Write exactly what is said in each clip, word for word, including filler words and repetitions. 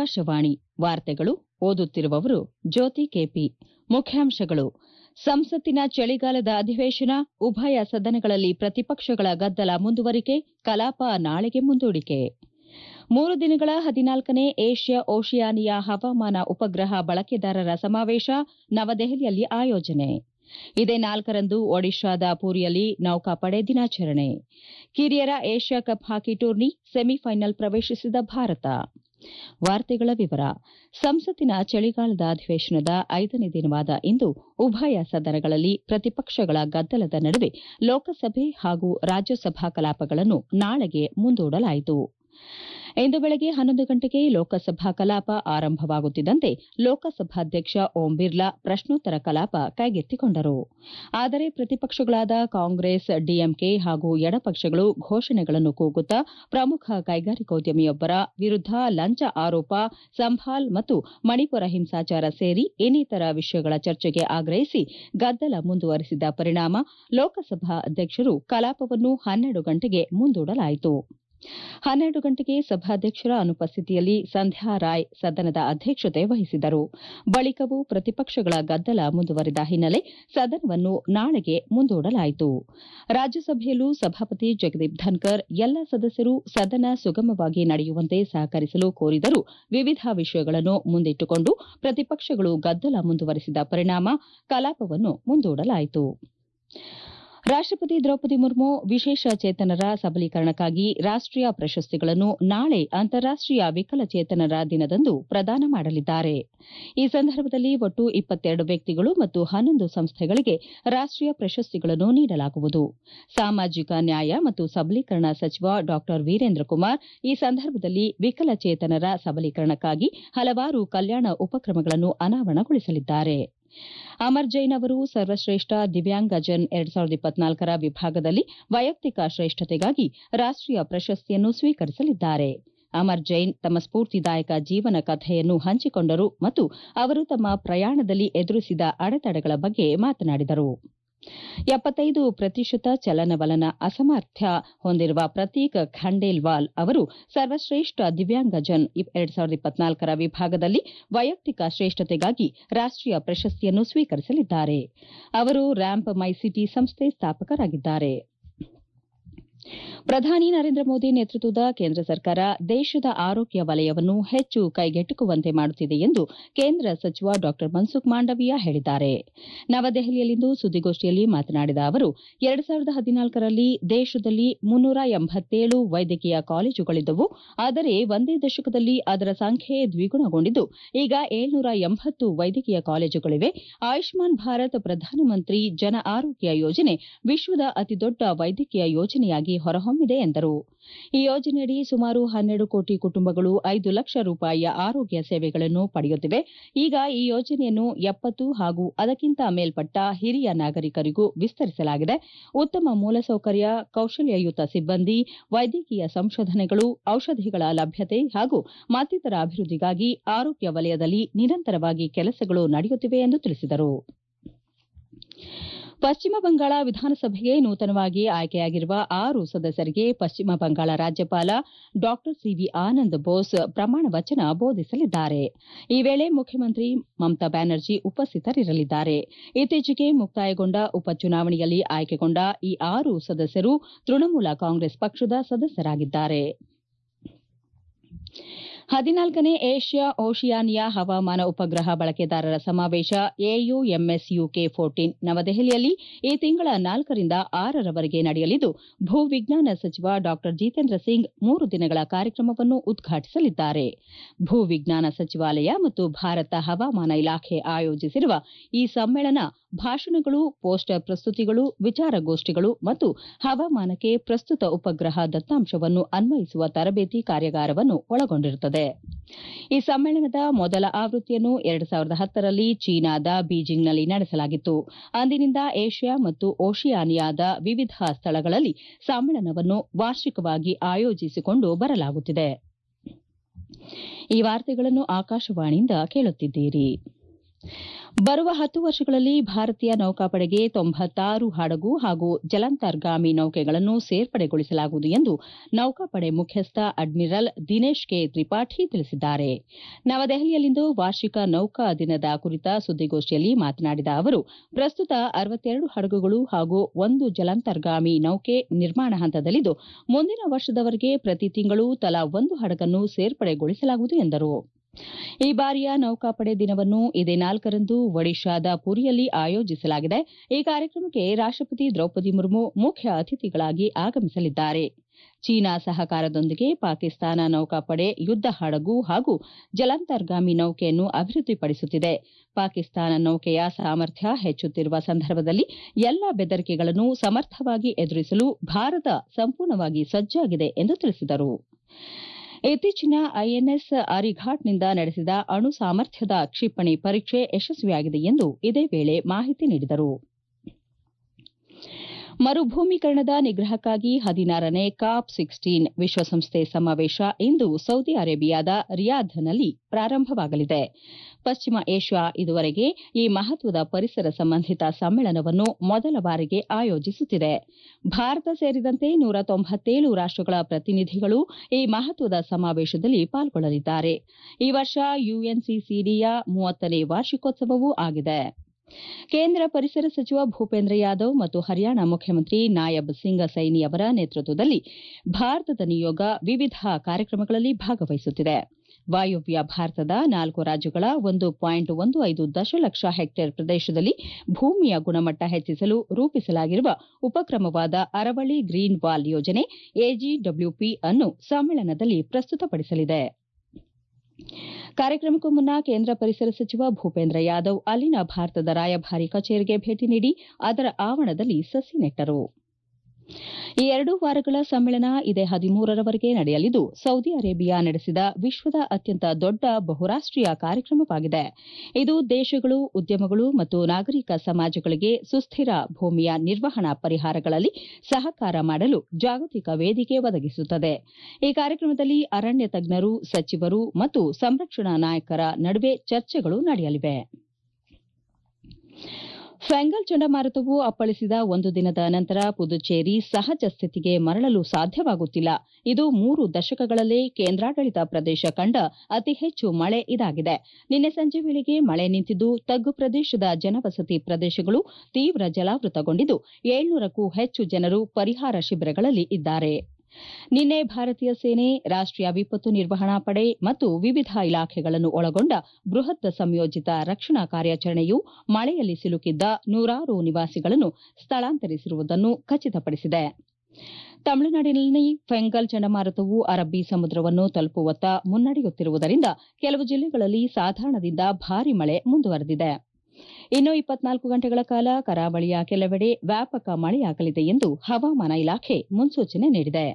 ಆಕಾಶವಾಣಿ ವಾರ್ತೆಗಳು ಓದುತ್ತಿರುವವರು ಜ್ಯೋತಿ ಕೆಪಿ. ಮುಖ್ಯಾಂಶಗಳು: ಸಂಸತ್ತಿನ ಚಳಿಗಾಲದ ಅಧಿವೇಶನ, ಉಭಯ ಸದನಗಳಲ್ಲಿ ಪ್ರತಿಪಕ್ಷಗಳ ಗದ್ದಲ ಮುಂದುವರಿಕೆ, ಕಲಾಪ ನಾಳೆಗೆ ಮುಂದೂಡಿಕೆ. ಮೂರು ದಿನಗಳ ಹದಿನಾಲ್ಕನೇ ಏಷ್ಯಾ ಓಷಿಯಾನಿಯಾ ಹವಾಮಾನ ಉಪಗ್ರಹ ಬಳಕೆದಾರರ ಸಮಾವೇಶ ನವದೆಹಲಿಯಲ್ಲಿ ಆಯೋಜನೆ. ಇದೇ ನಾಲ್ಕರಂದು ಒಡಿಶಾದ ಪುರಿಯಲ್ಲಿ ನೌಕಾಪಡೆ ದಿನಾಚರಣೆ. ಕಿರಿಯರ Asia cup hockey tourney semifinal ಪ್ರವೇಶಿಸಿದ ಭಾರತ. ವಾರ್ತೆಗಳ ವಿವರ. ಸಂಸತ್ತಿನ ಚಳಿಗಾಲದ ಅಧಿವೇಶನದ ಐದನೇ ದಿನವಾದ ಇಂದು ಉಭಯ ಸದನಗಳಲ್ಲಿ ಪ್ರತಿಪಕ್ಷಗಳ ಗದ್ದಲದ ನಡುವೆ ಲೋಕಸಭೆ ಹಾಗೂ ರಾಜ್ಯಸಭಾ ಕಲಾಪಗಳನ್ನು ನಾಳೆಗೆ ಮುಂದೂಡಲಾಯಿತು. ಇಂದು ಬೆಳಗ್ಗೆ ಹನ್ನೊಂದು ಗಂಟೆಗೆ ಲೋಕಸಭಾ ಕಲಾಪ ಆರಂಭವಾಗುತ್ತಿದ್ದಂತೆ ಲೋಕಸಭಾಧ್ಯಕ್ಷ ಓಂ ಬಿರ್ಲಾ ಪ್ರಶ್ನೋತ್ತರ ಕಲಾಪ ಕೈಗೆತ್ತಿಕೊಂಡರು. ಆದರೆ ಪ್ರತಿಪಕ್ಷಗಳಾದ ಕಾಂಗ್ರೆಸ್, ಡಿಎಂಕೆ ಹಾಗೂ ಎಡಪಕ್ಷಗಳು ಘೋಷಣೆಗಳನ್ನು ಕೂಗುತ್ತಾ ಪ್ರಮುಖ ಕೈಗಾರಿಕೋದ್ಯಮಿಯೊಬ್ಬರ ವಿರುದ್ದ ಲಂಚ ಆರೋಪ, ಸಂಭಾಲ್ ಮತ್ತು ಮಣಿಪುರ ಹಿಂಸಾಚಾರ ಸೇರಿ ಇನ್ನಿತರ ವಿಷಯಗಳ ಚರ್ಚೆಗೆ ಆಗ್ರಹಿಸಿ ಗದ್ದಲ ಮುಂದುವರೆಸಿದ ಪರಿಣಾಮ ಲೋಕಸಭಾ ಅಧ್ಯಕ್ಷರು ಕಲಾಪವನ್ನು ಹನ್ನೆರಡು ಗಂಟೆಗೆ ಮುಂದೂಡಲಾಯಿತು. ಹನ್ನೆರಡು ಗಂಟೆಗೆ ಸಭಾಧ್ಯಕ್ಷರ ಅನುಪಸ್ಥಿತಿಯಲ್ಲಿ ಸಂಧ್ಯಾ ರಾಯ್ ಸದನದ ಅಧ್ಯಕ್ಷತೆ ವಹಿಸಿದರು. ಬಳಿಕವೂ ಪ್ರತಿಪಕ್ಷಗಳ ಗದ್ದಲ ಮುಂದುವರಿದ ಹಿನ್ನೆಲೆ ಸದನವನ್ನು ನಾಳೆಗೆ ಮುಂದೂಡಲಾಯಿತು. ರಾಜ್ಯಸಭೆಯಲ್ಲೂ ಸಭಾಪತಿ ಜಗದೀಪ್ ಧನ್ಕರ್ ಎಲ್ಲ ಸದಸ್ಯರು ಸದನ ಸುಗಮವಾಗಿ ನಡೆಯುವಂತೆ ಸಹಕರಿಸಲು ಕೋರಿದರೂ ವಿವಿಧ ವಿಷಯಗಳನ್ನು ಮುಂದಿಟ್ಟುಕೊಂಡು ಪ್ರತಿಪಕ್ಷಗಳು ಗದ್ದಲ ಮುಂದುವರೆಸಿದ ಪರಿಣಾಮ ಕಲಾಪವನ್ನು ಮುಂದೂಡಲಾಯಿತು. ರಾಷ್ಟಪತಿ ದ್ರೌಪದಿ ಮುರ್ಮು ವಿಶೇಷ ಚೇತನರ ಸಬಲೀಕರಣಕ್ಕಾಗಿ ರಾಷ್ಟೀಯ ಪ್ರಶಸ್ತಿಗಳನ್ನು ನಾಳೆ ಅಂತಾರಾಷ್ಟೀಯ ವಿಕಲಚೇತನರ ದಿನದಂದು ಪ್ರದಾನ ಮಾಡಲಿದ್ದಾರೆ. ಈ ಸಂದರ್ಭದಲ್ಲಿ ಒಟ್ಟು ಇಪ್ಪತ್ತೆರಡು ವ್ಯಕ್ತಿಗಳು ಮತ್ತು ಹನ್ನೊಂದು ಸಂಸ್ಥೆಗಳಿಗೆ ರಾಷ್ಟೀಯ ಪ್ರಶಸ್ತಿಗಳನ್ನು ನೀಡಲಾಗುವುದು. ಸಾಮಾಜಿಕ ನ್ಯಾಯ ಮತ್ತು ಸಬಲೀಕರಣ ಸಚಿವ ಡಾ ವೀರೇಂದ್ರ ಕುಮಾರ್ ಈ ಸಂದರ್ಭದಲ್ಲಿ ವಿಕಲಚೇತನರ ಸಬಲೀಕರಣಕ್ಕಾಗಿ ಹಲವಾರು ಕಲ್ಯಾಣ ಉಪಕ್ರಮಗಳನ್ನು ಅನಾವರಣಗೊಳಿಸಲಿದ್ದಾರೆ. ಅಮರ್ ಜೈನ್ ಅವರು ಸರ್ವಶ್ರೇಷ್ಠ ದಿವ್ಯಾಂಗಜನ್ ಎರಡ್ ಸಾವಿರದ ಇಪ್ಪತ್ನಾಲ್ಕರ ವಿಭಾಗದಲ್ಲಿ ವೈಯಕ್ತಿಕ ಶ್ರೇಷ್ಠತೆಗಾಗಿ ರಾಷ್ಟೀಯ ಪ್ರಶಸ್ತಿಯನ್ನು ಸ್ವೀಕರಿಸಲಿದ್ದಾರೆ. ಅಮರ್ ಜೈನ್ ತಮ್ಮ ಸ್ಫೂರ್ತಿದಾಯಕ ಜೀವನ ಕಥೆಯನ್ನು ಹಂಚಿಕೊಂಡರು ಮತ್ತು ಅವರು ತಮ್ಮ ಪ್ರಯಾಣದಲ್ಲಿ ಎದುರಿಸಿದ ಅಡೆತಡೆಗಳ ಬಗ್ಗೆ ಮಾತನಾಡಿದರು. ಎಪ್ಪತ್ತೈದು ಪ್ರತಿಶತ ಚಲನವಲನ ಅಸಾಮರ್ಥ್ಯ ಹೊಂದಿರುವ ಪ್ರತೀಕ್ ಖಂಡೇಲ್ವಾಲ್ ಅವರು ಸರ್ವಶ್ರೇಷ್ಠ ದಿವ್ಯಾಂಗಜನ್ ಎರಡ್ ಸಾವಿರದ ಇಪ್ಪತ್ನಾಲ್ಕರ ವಿಭಾಗದಲ್ಲಿ ವೈಯಕ್ತಿಕ ಶ್ರೇಷ್ಠತೆಗಾಗಿ ರಾಷ್ಟೀಯ ಪ್ರಶಸ್ತಿಯನ್ನು ಸ್ವೀಕರಿಸಲಿದ್ದಾರೆ. ಅವರು ರ್ಯಾಂಪ್ ಮೈ ಸಿಟಿ ಸಂಸ್ಥೆ ಸ್ಥಾಪಕರಾಗಿದ್ದಾರೆ. ಪ್ರಧಾನಿ ನರೇಂದ್ರ ಮೋದಿ ನೇತೃತ್ವದ ಕೇಂದ್ರ ಸರ್ಕಾರ ದೇಶದ ಆರೋಗ್ಯ ವಲಯವನ್ನು ಹೆಚ್ಚು ಕೈಗೆಟುಕುವಂತೆ ಮಾಡುತ್ತಿದೆ ಎಂದು ಕೇಂದ್ರ ಸಚಿವ ಡಾ ಮನ್ಸುಖ್ ಮಾಂಡವೀಯ ಹೇಳಿದ್ದಾರೆ. ನವದೆಹಲಿಯಲ್ಲಿಂದು ಸುದ್ದಿಗೋಷ್ಠಿಯಲ್ಲಿ ಮಾತನಾಡಿದ ಅವರು, ಎರಡ್ ಸಾವಿರದ ಹದಿನಾಲ್ಕರಲ್ಲಿ ದೇಶದಲ್ಲಿ ಮುನ್ನೂರ ಎಂಬತ್ತೇಳು ವೈದ್ಯಕೀಯ ಕಾಲೇಜುಗಳಿದ್ದವು. ಆದರೆ ಒಂದೇ ದಶಕದಲ್ಲಿ ಅದರ ಸಂಖ್ಯೆ ದ್ವಿಗುಣಗೊಂಡಿದ್ದು ಈಗ ಏಳ್ನೂರ ಎಂಬತ್ತು ವೈದ್ಯಕೀಯ ಕಾಲೇಜುಗಳಿವೆ. ಆಯುಷ್ಮಾನ್ ಭಾರತ್ ಪ್ರಧಾನಮಂತ್ರಿ ಜನ ಆರೋಗ್ಯ ಯೋಜನೆ ವಿಶ್ವದ ಅತಿದೊಡ್ಡ ವೈದ್ಯಕೀಯ ಯೋಜನೆಯಾಗಿ ಹೊರಹೊಮ್ಮಿದೆ ಎಂದರು. ಈ ಯೋಜನೆಯಡಿ ಸುಮಾರು ಹನ್ನೆರಡು ಕೋಟಿ ಕುಟುಂಬಗಳು ಐದು ಲಕ್ಷ ರೂಪಾಯಿಯ ಆರೋಗ್ಯ ಸೇವೆಗಳನ್ನು ಪಡೆಯುತ್ತಿವೆ. ಈಗ ಈ ಯೋಜನೆಯನ್ನು ಎಪ್ಪತ್ತು ಹಾಗೂ ಅದಕ್ಕಿಂತ ಮೇಲ್ಪಟ್ಟ ಹಿರಿಯ ನಾಗರಿಕರಿಗೂ ವಿಸ್ತರಿಸಲಾಗಿದೆ. ಉತ್ತಮ ಮೂಲಸೌಕರ್ಯ, ಕೌಶಲ್ಯಯುತ ಸಿಬ್ಬಂದಿ, ವೈದ್ಯಕೀಯ ಸಂಶೋಧನೆಗಳು, ಔಷಧಿಗಳ ಲಭ್ಯತೆ ಹಾಗೂ ಮತ್ತಿತರ ಅಭಿವೃದ್ಧಿಗಾಗಿ ಆರೋಗ್ಯ ವಲಯದಲ್ಲಿ ನಿರಂತರವಾಗಿ ಕೆಲಸಗಳು ನಡೆಯುತ್ತಿವೆ ಎಂದು ತಿಳಿಸಿದರು. ಪಶ್ಚಿಮ ಬಂಗಾಳ ವಿಧಾನಸಭೆಗೆ ನೂತನವಾಗಿ ಆಯ್ಕೆಯಾಗಿರುವ ಆರು ಸದಸ್ಯರಿಗೆ ಪಶ್ಚಿಮ ಬಂಗಾಳ ರಾಜ್ಯಪಾಲ ಡಾ ಸಿವಿ ಆನಂದ್ ಬೋಸ್ ಪ್ರಮಾಣ ವಚನ ಬೋಧಿಸಲಿದ್ದಾರೆ. ಈ ವೇಳೆ ಮುಖ್ಯಮಂತ್ರಿ ಮಮತಾ ಬ್ಯಾನರ್ಜಿ ಉಪಸ್ಥಿತರಿರಲಿದ್ದಾರೆ. ಇತ್ತೀಚೆಗೆ ಮುಕ್ತಾಯಗೊಂಡ ಉಪಚುನಾವಣೆಯಲ್ಲಿ ಆಯ್ಕೆಗೊಂಡ ಈ ಆರು ಸದಸ್ಯರು ತೃಣಮೂಲ ಕಾಂಗ್ರೆಸ್ ಪಕ್ಷದ ಸದಸ್ಯರಾಗಿದ್ದಾರೆ. ಹದಿನಾಲ್ಕನೇ ಏಷ್ಯಾ ಓಷಿಯಾನಿಯಾ ಹವಾಮಾನ ಉಪಗ್ರಹ ಬಳಕೆದಾರರ ಸಮಾವೇಶ ಎಯುಎಂಎಸ್ಯುಕೆ ಹದಿನಾಲ್ಕು ನವದೆಹಲಿಯಲ್ಲಿ ಈ ತಿಂಗಳ ನಾಲ್ಕರಿಂದ ಆರರವರೆಗೆ ನಡೆಯಲಿದ್ದು, ಭೂ ವಿಜ್ಞಾನ ಸಚಿವ ಡಾ ಜಿತೇಂದ್ರ ಸಿಂಗ್ ಮೂರು ದಿನಗಳ ಕಾರ್ಯಕ್ರಮವನ್ನು ಉದ್ಘಾಟಿಸಲಿದ್ದಾರೆ. ಭೂ ವಿಜ್ಞಾನ ಸಚಿವಾಲಯ ಮತ್ತು ಭಾರತ ಹವಾಮಾನ ಇಲಾಖೆ ಆಯೋಜಿಸಿರುವ ಈ ಸಮ್ಮೇಳನ ಭಾಷಣಗಳು, ಪೋಸ್ಟರ್ ಪ್ರಸ್ತುತಿಗಳು, ವಿಚಾರಗೋಷ್ಠಿಗಳು ಮತ್ತು ಹವಾಮಾನಕ್ಕೆ ಪ್ರಸ್ತುತ ಉಪಗ್ರಹ ದತ್ತಾಂಶವನ್ನು ಅನ್ವಯಿಸುವ ತರಬೇತಿ ಕಾರ್ಯಾಗಾರವನ್ನು ಒಳಗೊಂಡಿರುತ್ತದೆ. ಈ ಸಮ್ಮೇಳನದ ಮೊದಲ ಆವೃತ್ತಿಯನ್ನು ಎರಡು ಸಾವಿರದ ಹತ್ತರಲ್ಲಿ ಚೀನಾದ ಬೀಜಿಂಗ್ನಲ್ಲಿ ನಡೆಸಲಾಗಿತ್ತು. ಅಂದಿನಿಂದ ಏಷ್ಯಾ ಮತ್ತು ಓಷಿಯಾನಿಯಾದ ವಿವಿಧ ಸ್ಥಳಗಳಲ್ಲಿ ಸಮ್ಮೇಳನವನ್ನು ವಾರ್ಷಿಕವಾಗಿ ಆಯೋಜಿಸಿಕೊಂಡು ಬರಲಾಗುತ್ತಿದೆ. ಈ ವಾರ್ತೆಗಳನ್ನು ಆಕಾಶವಾಣಿಯಿಂದ ಕೇಳುತ್ತಿದ್ದೀರಿ. ಬರುವ ಹತ್ತು ವರ್ಷಗಳಲ್ಲಿ ಭಾರತೀಯ ನೌಕಾಪಡೆಗೆ ತೊಂಬತ್ತಾರು ಹಡಗು ಹಾಗೂ ಜಲಾಂತರ್ಗಾಮಿ ನೌಕೆಗಳನ್ನು ಸೇರ್ಪಡೆಗೊಳಿಸಲಾಗುವುದು ಎಂದು ನೌಕಾಪಡೆ ಮುಖ್ಯಸ್ಥ ಅಡ್ಮಿರಲ್ ದಿನೇಶ್ ಕೆ ತ್ರಿಪಾಠಿ ತಿಳಿಸಿದ್ದಾರೆ. ನವದೆಹಲಿಯಲ್ಲಿಂದು ವಾರ್ಷಿಕ ನೌಕಾ ದಿನದ ಕುರಿತ ಸುದ್ದಿಗೋಷ್ಠಿಯಲ್ಲಿ ಮಾತನಾಡಿದ ಅವರು, ಪ್ರಸ್ತುತ ಅರವತ್ತೆರಡು ಹಡಗುಗಳು ಹಾಗೂ ಒಂದು ಜಲಾಂತರ್ಗಾಮಿ ನೌಕೆ ನಿರ್ಮಾಣ ಹಂತದಲ್ಲಿದ್ದು, ಮುಂದಿನ ವರ್ಷದವರೆಗೆ ಪ್ರತಿ ತಿಂಗಳು ತಲಾ ಒಂದು ಹಡಗನ್ನು ಸೇರ್ಪಡೆಗೊಳಿಸಲಾಗುವುದು ಎಂದರು. ಈ ಬಾರಿಯ ನೌಕಾಪಡೆ ದಿನವನ್ನು ಇದೇ ನಾಲ್ಕರಂದು ಒಡಿಶಾದ ಪುರಿಯಲ್ಲಿ ಆಯೋಜಿಸಲಾಗಿದೆ. ಈ ಕಾರ್ಯಕ್ರಮಕ್ಕೆ ರಾಷ್ಟಪತಿ ದ್ರೌಪದಿ ಮುರ್ಮು ಮುಖ್ಯ ಅತಿಥಿಗಳಾಗಿ ಆಗಮಿಸಲಿದ್ದಾರೆ. ಚೀನಾ ಸಹಕಾರದೊಂದಿಗೆ ಪಾಕಿಸ್ತಾನ ನೌಕಾಪಡೆ ಯುದ್ದ ಹಡಗು ಹಾಗೂ ಜಲಾಂತರ್ಗಾಮಿ ನೌಕೆಯನ್ನು ಅಭಿವೃದ್ಧಿಪಡಿಸುತ್ತಿದೆ. ಪಾಕಿಸ್ತಾನ ನೌಕೆಯ ಸಾಮರ್ಥ್ಯ ಹೆಚ್ಚುತ್ತಿರುವ ಸಂದರ್ಭದಲ್ಲಿ ಎಲ್ಲಾ ಬೆದರಿಕೆಗಳನ್ನು ಸಮರ್ಥವಾಗಿ ಎದುರಿಸಲು ಭಾರತ ಸಂಪೂರ್ಣವಾಗಿ ಸಜ್ಜಾಗಿದೆ ಎಂದು ತಿಳಿಸಿದರು. ಇತ್ತೀಚಿನ ಐಎನ್ಎಸ್ ಅರಿಘಾಟ್ನಿಂದ ನಡೆಸಿದ ಅಣು ಸಾಮರ್ಥ್ಯದ ಕ್ಷಿಪಣಿ ಪರೀಕ್ಷೆ ಯಶಸ್ವಿಯಾಗಿದೆ ಎಂದು ಇದೇ ವೇಳೆ ಮಾಹಿತಿ ನೀಡಿದರು. ಮರುಭೂಮೀಕರಣದ ನಿಗ್ರಹಕ್ಕಾಗಿ ಹದಿನಾರನೇ ಕಾಪ್ ಹದಿನಾರು ವಿಶ್ವಸಂಸ್ಥೆ ಸಮಾವೇಶ ಇಂದು ಸೌದಿ ಅರೇಬಿಯಾದ ರಿಯಾದ್ನಲ್ಲಿ ಪ್ರಾರಂಭವಾಗಲಿದೆ. ಪಶ್ಚಿಮ ಏಷ್ಯಾ ಇದುವರೆಗೆ ಈ ಮಹತ್ವದ ಪರಿಸರ ಸಂಬಂಧಿತ ಸಮ್ಮೇಳನವನ್ನು ಮೊದಲ ಬಾರಿಗೆ ಆಯೋಜಿಸುತ್ತಿದೆ. ಭಾರತ ಸೇರಿದಂತೆ ನೂರ ತೊಂಬತ್ತೇಳು ರಾಷ್ಟಗಳ ಪ್ರತಿನಿಧಿಗಳು ಈ ಮಹತ್ವದ ಸಮಾವೇಶದಲ್ಲಿ ಪಾಲ್ಗೊಳ್ಳಲಿದ್ದಾರೆ. ಈ ವರ್ಷ ಯುಎನ್ಸಿಸಿಡಿಯ ಮೂವತ್ತನೇ ವಾರ್ಷಿಕೋತ್ಸವವೂ ಆಗಿದೆ. ಕೇಂದ್ರ ಪರಿಸರ ಸಚಿವ ಭೂಪೇಂದ್ರ ಯಾದವ್ ಮತ್ತು ಹರಿಯಾಣ ಮುಖ್ಯಮಂತ್ರಿ ನಾಯಬ್ ಸಿಂಗ್ ಸೈನಿ ಅವರ ನೇತೃತ್ವದಲ್ಲಿ ಭಾರತದ ನಿಯೋಗ ವಿವಿಧ ಕಾರ್ಯಕ್ರಮಗಳಲ್ಲಿ ಭಾಗವಹಿಸುತ್ತಿದೆ. ವಾಯವ್ಯ ಭಾರತದ ನಾಲ್ಕು ರಾಜ್ಯಗಳ ಒಂದು ಪಾಯಿಂಟ್ ಒಂದು ಐದು ದಶಲಕ್ಷ ಹೆಕ್ಟೇರ್ ಪ್ರದೇಶದಲ್ಲಿ ಭೂಮಿಯ ಗುಣಮಟ್ಟ ಹೆಚ್ಚಿಸಲು ರೂಪಿಸಲಾಗಿರುವ ಉಪಕ್ರಮವಾದ ಅರವಳಿ ಗ್ರೀನ್ ವಾಲ್ ಯೋಜನೆ ಎಜಿಡಬ್ಲ್ಯೂಪಿ ಅನ್ನು ಸಮ್ಮೇಳನದಲ್ಲಿ ಪ್ರಸ್ತುತಪಡಿಸಲಿದೆ. ಕಾರ್ಯಕ್ರಮಕ್ಕೂ ಮುನ್ನ ಕೇಂದ್ರ ಪರಿಸರ ಸಚಿವ ಭೂಪೇಂದ್ರ ಯಾದವ್ ಅಲ್ಲಿನ ಭಾರತದ ರಾಯಭಾರಿ ಕಚೇರಿಗೆ ಭೇಟಿ ನೀಡಿ ಅದರ ಆವರಣದಲ್ಲಿ ಸಸಿ ನೆಟ್ಟರು. ಈ ಎರಡು ವಾರಗಳ ಸಮ್ಮೇಳನ ಇದೇ ಹದಿಮೂರರವರೆಗೆ ನಡೆಯಲಿದ್ದು, ಸೌದಿ ಅರೇಬಿಯಾ ನಡೆಸಿದ ವಿಶ್ವದ ಅತ್ಯಂತ ದೊಡ್ಡ ಬಹುರಾಷ್ಟೀಯ ಕಾರ್ಯಕ್ರಮವಾಗಿದೆ. ಇದು ದೇಶಗಳು, ಉದ್ಯಮಗಳು ಮತ್ತು ನಾಗರಿಕ ಸಮಾಜಗಳಿಗೆ ಸುಸ್ಥಿರ ಭೂಮಿಯ ನಿರ್ವಹಣಾ ಪರಿಹಾರಗಳಲ್ಲಿ ಸಹಕಾರ ಮಾಡಲು ಜಾಗತಿಕ ವೇದಿಕೆ ಒದಗಿಸುತ್ತದೆ. ಈ ಕಾರ್ಯಕ್ರಮದಲ್ಲಿ ಅರಣ್ಯ ತಜ್ಞರು, ಸಚಿವರು ಮತ್ತು ಸಂರಕ್ಷಣಾ ನಾಯಕರ ನಡುವೆ ಚರ್ಚೆಗಳು ನಡೆಯಲಿವೆ. ಫೆಂಗಲ್ ಚಂಡಮಾರುತವು ಅಪ್ಪಳಿಸಿದ ಒಂದು ದಿನದ ನಂತರ ಪುದುಚೇರಿ ಸಹಜ ಸ್ಥಿತಿಗೆ ಮರಳಲು ಸಾಧ್ಯವಾಗುತ್ತಿಲ್ಲ. ಇದು ಮೂರು ದಶಕಗಳಲ್ಲೇ ಕೇಂದ್ರಾಡಳಿತ ಪ್ರದೇಶ ಕಂಡ ಅತಿ ಹೆಚ್ಚು ಮಳೆ ಇದಾಗಿದೆ. ನಿನ್ನೆ ಸಂಜೆ ವೇಳೆಗೆ ಮಳೆ ನಿಂತಿದ್ದು, ತಗ್ಗು ಪ್ರದೇಶದ ಜನವಸತಿ ಪ್ರದೇಶಗಳು ತೀವ್ರ ಜಲಾವೃತಗೊಂಡಿದ್ದು, ಏಳ್ನೂರಕ್ಕೂ ಹೆಚ್ಚು ಜನರು ಪರಿಹಾರ ಶಿಬಿರಗಳಲ್ಲಿ ಇದ್ದಾರೆ. ನಿನ್ನೆ ಭಾರತೀಯ ಸೇನೆ, ರಾಷ್ಟೀಯ ವಿಪತ್ತು ನಿರ್ವಹಣಾ ಪಡೆ ಮತ್ತು ವಿವಿಧ ಇಲಾಖೆಗಳನ್ನು ಒಳಗೊಂಡ ಬೃಹತ್ ಸಂಯೋಜಿತ ರಕ್ಷಣಾ ಕಾರ್ಯಾಚರಣೆಯು ಮಳೆಯಲ್ಲಿ ಸಿಲುಕಿದ್ದ ನೂರಾರು ನಿವಾಸಿಗಳನ್ನು ಸ್ಥಳಾಂತರಿಸಿರುವುದನ್ನು ಖಚಿತಪಡಿಸಿದೆ. ತಮಿಳುನಾಡಿನಲ್ಲಿ ಫೆಂಗಲ್ ಚಂಡಮಾರುತವು ಅರಬ್ಬಿ ಸಮುದ್ರವನ್ನು ತಲುಪುವತ್ತ ಮುನ್ನಡೆಯುತ್ತಿರುವುದರಿಂದ ಕೆಲವು ಜಿಲ್ಲೆಗಳಲ್ಲಿ ಸಾಧಾರಣದಿಂದ ಭಾರೀ ಮಳೆ ಮುಂದುವರೆದಿದೆ. ಇನ್ನು ಇಪ್ಪತ್ನಾಲ್ಕು ಗಂಟೆಗಳ ಕಾಲ ಕರಾವಳಿಯ ಕೆಲವೆಡೆ ವ್ಯಾಪಕ ಮಳೆಯಾಗಲಿದೆ ಎಂದು ಹವಾಮಾನ ಇಲಾಖೆ ಮುನ್ಸೂಚನೆ ನೀಡಿದೆ.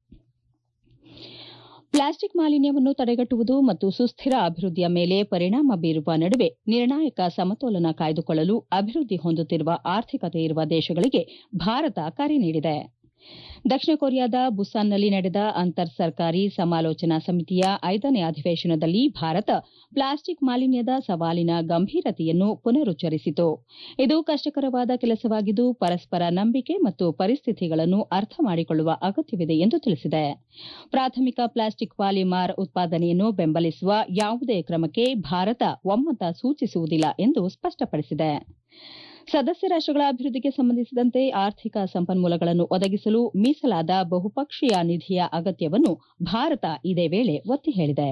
ಪ್ಲಾಸ್ಟಿಕ್ ಮಾಲಿನ್ಯವನ್ನು ತಡೆಗಟ್ಟುವುದು ಮತ್ತು ಸುಸ್ಥಿರ ಅಭಿವೃದ್ಧಿಯ ಮೇಲೆ ಪರಿಣಾಮ ಬೀರುವ ನಡುವೆ ನಿರ್ಣಾಯಕ ಸಮತೋಲನ ಕಾಯ್ದುಕೊಳ್ಳಲು ಅಭಿವೃದ್ಧಿ ಹೊಂದುತ್ತಿರುವ ಆರ್ಥಿಕತೆ ಇರುವ ದೇಶಗಳಿಗೆ ಭಾರತ ಕರೆ ನೀಡಿದೆ. ದಕ್ಷಿಣ ಕೊರಿಯಾದ ಬುಸಾನ್ನಲ್ಲಿ ನಡೆದ ಅಂತರ್ ಸರ್ಕಾರಿ ಸಮಾಲೋಚನಾ ಸಮಿತಿಯ ಐದನೇ ಅಧಿವೇಶನದಲ್ಲಿ ಭಾರತ ಪ್ಲಾಸ್ಟಿಕ್ ಮಾಲಿನ್ಯದ ಸವಾಲಿನ ಗಂಭೀರತೆಯನ್ನು ಪುನರುಚ್ಚರಿಸಿತು. ಇದು ಕಷ್ಟಕರವಾದ ಕೆಲಸವಾಗಿದ್ದು, ಪರಸ್ಪರ ನಂಬಿಕೆ ಮತ್ತು ಪರಿಸ್ಥಿತಿಗಳನ್ನು ಅರ್ಥ ಮಾಡಿಕೊಳ್ಳುವ ಅಗತ್ಯವಿದೆ ಎಂದು ತಿಳಿಸಿದೆ. ಪ್ರಾಥಮಿಕ ಪ್ಲಾಸ್ಟಿಕ್ ಪಾಲಿಮಾರ್ ಉತ್ಪಾದನೆಯನ್ನು ಬೆಂಬಲಿಸುವ ಯಾವುದೇ ಕ್ರಮಕ್ಕೆ ಭಾರತ ಒಮ್ಮತ ಸೂಚಿಸುವುದಿಲ್ಲ ಎಂದು ಸ್ಪಷ್ಟಪಡಿಸಿದೆ. ಸದಸ್ಯ ರಾಷ್ಟಗಳ ಅಭಿವೃದ್ಧಿಗೆ ಸಂಬಂಧಿಸಿದಂತೆ ಆರ್ಥಿಕ ಸಂಪನ್ಮೂಲಗಳನ್ನು ಒದಗಿಸಲು ಮೀಸಲಾದ ಬಹುಪಕ್ಷೀಯ ನಿಧಿಯ ಅಗತ್ಯವನ್ನು ಭಾರತ ಇದೇ ವೇಳೆ ಒತ್ತಿ ಹೇಳಿದೆ.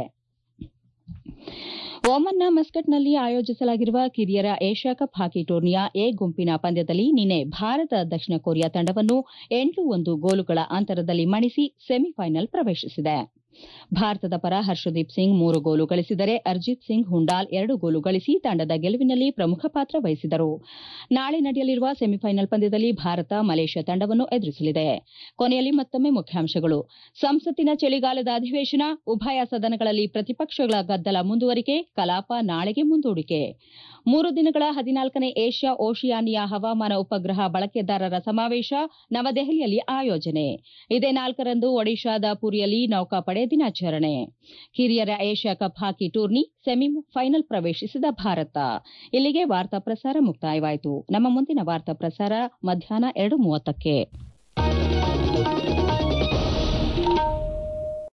ಒಮನ್ನ ಮಸ್ಕಟ್ನಲ್ಲಿ ಆಯೋಜಿಸಲಾಗಿರುವ ಕಿರಿಯರ ಏಷ್ಯಾ ಕಪ್ ಹಾಕಿ ಟೂರ್ನಿಯ ಎ ಗುಂಪಿನ ಪಂದ್ಯದಲ್ಲಿ ನಿನ್ನೆ ಭಾರತ ದಕ್ಷಿಣ ಕೊರಿಯಾ ತಂಡವನ್ನು ಎಂಟು ಒಂದು ಗೋಲುಗಳ ಅಂತರದಲ್ಲಿ ಮಣಿಸಿ ಸೆಮಿಫೈನಲ್ ಪ್ರವೇಶಿಸಿದೆ. ಭಾರತದ ಪರ ಹರ್ಷದೀಪ್ ಸಿಂಗ್ ಮೂರು ಗೋಲು ಗಳಿಸಿದರೆ ಅರ್ಜಿತ್ ಸಿಂಗ್ ಹುಂಡಾಲ್ ಎರಡು ಗೋಲು ಗಳಿಸಿ ತಂಡದ ಗೆಲುವಿನಲ್ಲಿ ಪ್ರಮುಖ ಪಾತ್ರ ವಹಿಸಿದರು. ನಾಳೆ ನಡೆಯಲಿರುವ ಸೆಮಿಫೈನಲ್ ಪಂದ್ಯದಲ್ಲಿ ಭಾರತ ಮಲೇಷ್ಯಾ ತಂಡವನ್ನು ಎದುರಿಸಲಿದೆ. ಕೊನೆಯಲ್ಲಿ ಮತ್ತೊಮ್ಮೆ ಮುಖ್ಯಾಂಶಗಳು. ಸಂಸತ್ತಿನ ಚಳಿಗಾಲದ ಅಧಿವೇಶನ, ಉಭಯ ಸದನಗಳಲ್ಲಿ ಪ್ರತಿಪಕ್ಷಗಳ ಗದ್ದಲ ಮುಂದುವರಿಕೆ, ಕಲಾಪ ನಾಳೆಗೆ ಮುಂದೂಡಿಕೆ. ಮೂರು ದಿನಗಳ ಹದಿನಾಲ್ಕನೇ ಏಷ್ಯಾ ಓಷಿಯಾನಿಯಾ ಹವಾಮಾನ ಉಪಗ್ರಹ ಬಳಕೆದಾರರ ಸಮಾವೇಶ ನವದೆಹಲಿಯಲ್ಲಿ ಆಯೋಜನೆ. ಇದೇ ನಾಲ್ಕರಂದು ಒಡಿಶಾದ ಪುರಿಯಲ್ಲಿ ನೌಕಾಪಡೆ ದಿನಾಚರಣೆ ಹಿರಿಯರ Asia cup hockey tourney semifinal ಪ್ರವೇಶಿಸಿದ ಭಾರತ. ಇಲ್ಲಿಗೆ ವಾರ್ತಾ ಪ್ರಸಾರ ಮುಕ್ತಾಯವಾಯಿತು. ನಮ್ಮ ಮುಂದಿನ ವಾರ್ತಾ ಪ್ರಸಾರ ಮಧ್ಯಾಹ್ನ ಎರಡು ಮೂವತ್ತಕ್ಕೆ.